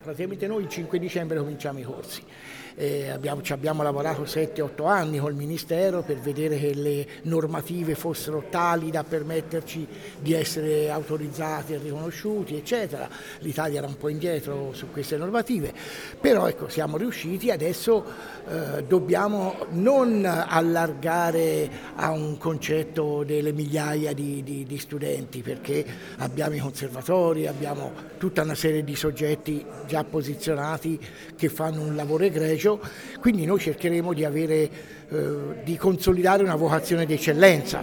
praticamente noi il 5 dicembre cominciamo i corsi. Ci abbiamo lavorato 7-8 anni col Ministero per vedere che le normative fossero tali da permetterci di essere autorizzati e riconosciuti, eccetera. L'Italia era un po' indietro su queste normative, però ecco, siamo riusciti. Adesso dobbiamo non allargare a un concetto delle migliaia di studenti, perché abbiamo i conservatori, abbiamo tutta una serie di soggetti già posizionati che fanno un lavoro egregio, quindi noi cercheremo di consolidare una vocazione di eccellenza,